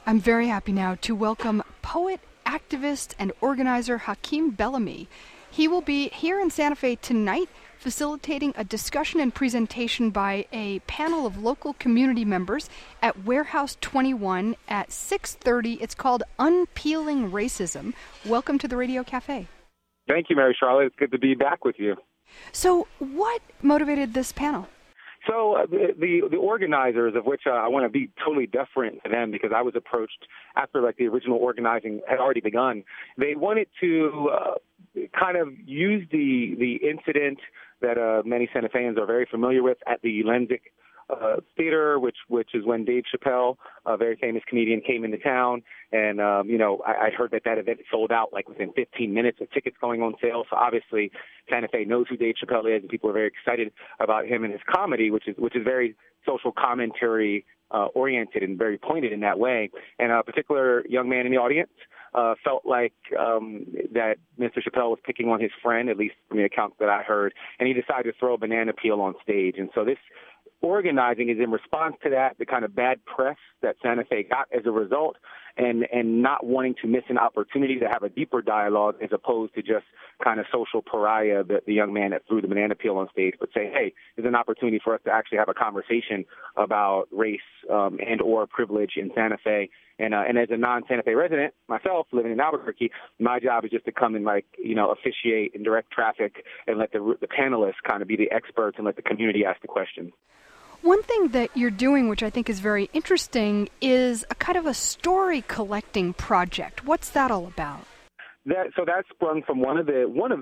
I'm very happy now to welcome poet, activist, and organizer Hakeem Bellamy. He will be here in Santa Fe tonight facilitating a discussion and presentation by a panel of local community members at Warehouse 21 at 6:30. It's called Unpeeling Racism. Welcome to the Radio Cafe. Thank you, Mary Charlotte. It's good to be back with you. So what motivated this panel? So the organizers, of which I want to be totally deferent to them because I was approached after the original organizing had already begun. They wanted to kind of use the incident that many Santa Feans are very familiar with at the Lenzik Theater, which is when Dave Chappelle, a very famous comedian, came into town. And, I heard that event sold out within 15 minutes of tickets going on sale. So obviously Santa Fe knows who Dave Chappelle is, and people are very excited about him and his comedy, which is very social commentary oriented and very pointed in that way. And a particular young man in the audience felt like that Mr. Chappelle was picking on his friend, at least from the accounts that I heard, and he decided to throw a banana peel on stage. And so this organizing is in response to that, the kind of bad press that Santa Fe got as a result, and not wanting to miss an opportunity to have a deeper dialogue as opposed to just kind of social pariah, the young man that threw the banana peel on stage, but say, hey, there's an opportunity for us to actually have a conversation about race and or privilege in Santa Fe. And as a non-Santa Fe resident, myself, living in Albuquerque, my job is just to come and, officiate and direct traffic and let the panelists kind of be the experts and let the community ask the questions. One thing that you're doing, which I think is very interesting, is a kind of a story collecting project. What's that all about? That sprung from one of the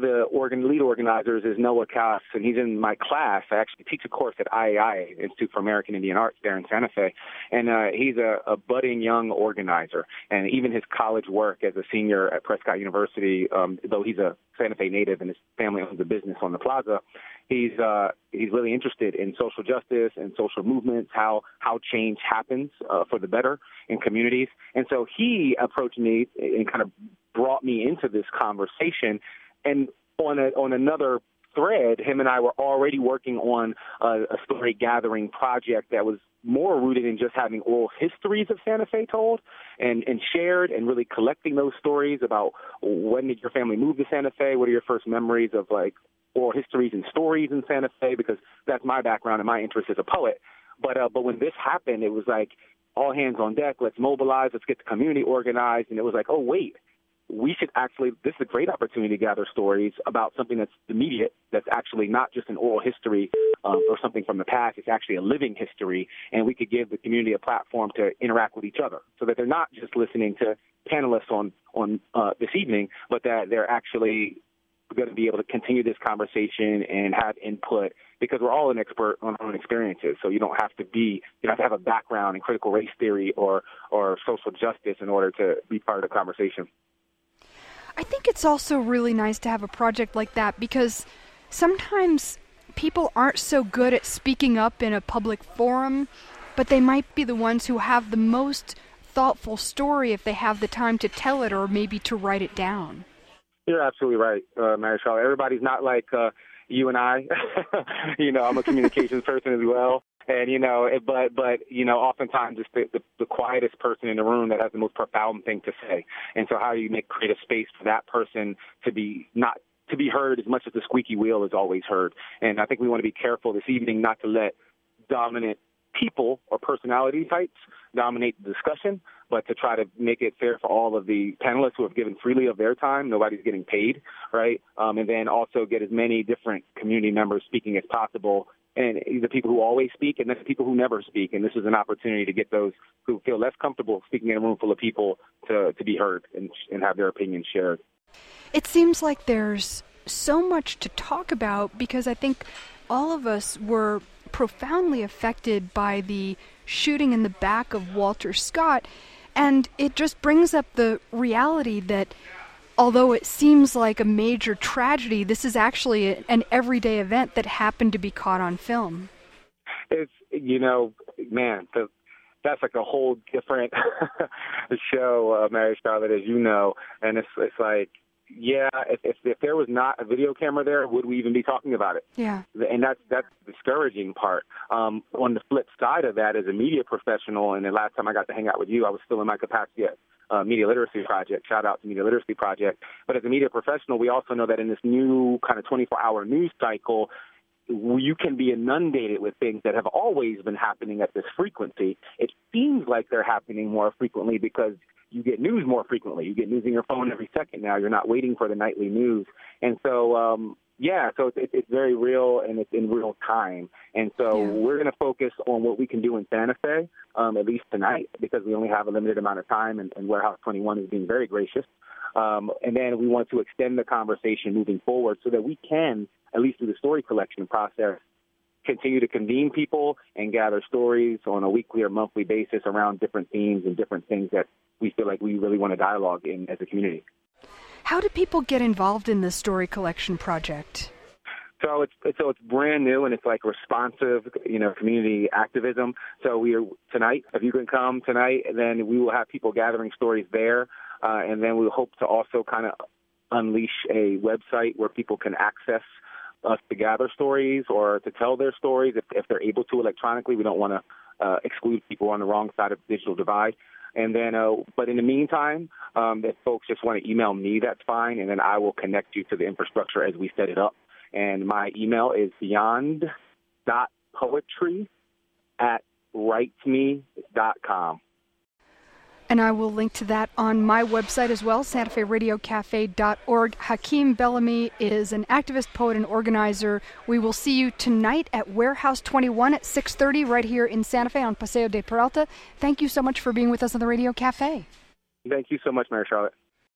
lead organizers is Noah Cass, and he's in my class. I actually teach a course at IAI, Institute for American Indian Arts, there in Santa Fe, and he's a budding young organizer. And even his college work as a senior at Prescott University, though he's a Santa Fe native and his family owns a business on the plaza, he's really interested in social justice and social movements, how change happens for the better in communities. And so he approached me and kind of brought me into this conversation. And on another thread, him and I were already working on a story gathering project that was more rooted in just having oral histories of Santa Fe told and shared, and really collecting those stories about when did your family move to Santa Fe, what are your first memories of oral histories and stories in Santa Fe, because that's my background and my interest as a poet. But when this happened, it was all hands on deck, let's mobilize, let's get the community organized, and it was oh wait, we should actually, this is a great opportunity to gather stories about something that's immediate, that's actually not just an oral history or something from the past. It's actually a living history, and we could give the community a platform to interact with each other so that they're not just listening to panelists on this evening, but that they're actually going to be able to continue this conversation and have input, because we're all an expert on our own experiences. So you don't have to have a background in critical race theory or social justice in order to be part of the conversation. I think it's also really nice to have a project like that, because sometimes people aren't so good at speaking up in a public forum, but they might be the ones who have the most thoughtful story if they have the time to tell it or maybe to write it down. You're absolutely right, Mary Charlotte. Everybody's not like you and I. I'm a communications person as well. And, but oftentimes it's the quietest person in the room that has the most profound thing to say. And so how do you create a space for that person to be heard as much as the squeaky wheel is always heard? And I think we want to be careful this evening not to let dominant people or personality types dominate the discussion, but to try to make it fair for all of the panelists who have given freely of their time. Nobody's getting paid, right? And then also get as many different community members speaking as possible, and the people who always speak and then the people who never speak. And this is an opportunity to get those who feel less comfortable speaking in a room full of people to be heard and have their opinions shared. It seems like there's so much to talk about, because I think all of us were profoundly affected by the shooting in the back of Walter Scott, and it just brings up the reality that although it seems like a major tragedy, this is actually an everyday event that happened to be caught on film. It's, that's a whole different show, Mary Charlotte, as you know, and it's yeah, if there was not a video camera there, would we even be talking about it? Yeah. And that's the discouraging part. On the flip side of that, as a media professional, and the last time I got to hang out with you, I was still in my capacity at Media Literacy Project. Shout out to Media Literacy Project. But as a media professional, we also know that in this new kind of 24-hour news cycle, you can be inundated with things that have always been happening at this frequency. It seems like they're happening more frequently because you get news more frequently. You get news in your phone every second now. You're not waiting for the nightly news. And so, so it's very real, and it's in real time. And so we're going to focus on what we can do in Santa Fe, at least tonight, because we only have a limited amount of time, and Warehouse 21 is being very gracious. And then we want to extend the conversation moving forward so that we can, at least through the story collection process, continue to convene people and gather stories on a weekly or monthly basis around different themes and different things that we feel like we really want to dialogue in as a community. How do people get involved in this story collection project? So it's brand new, and it's like responsive, community activism. So tonight, if you can come tonight, then we will have people gathering stories there, and then we hope to also kind of unleash a website where people can access us to gather stories or to tell their stories if they're able to electronically. We don't want to exclude people on the wrong side of the digital divide. And then, but in the meantime, if folks just want to email me, that's fine, and then I will connect you to the infrastructure as we set it up. And my email is beyond.poetry@writeme.com. And I will link to that on my website as well, santaferadiocafe.org. Hakeem Bellamy is an activist, poet, and organizer. We will see you tonight at Warehouse 21 at 6:30 right here in Santa Fe on Paseo de Peralta. Thank you so much for being with us on the Radio Cafe. Thank you so much, Mary Charlotte.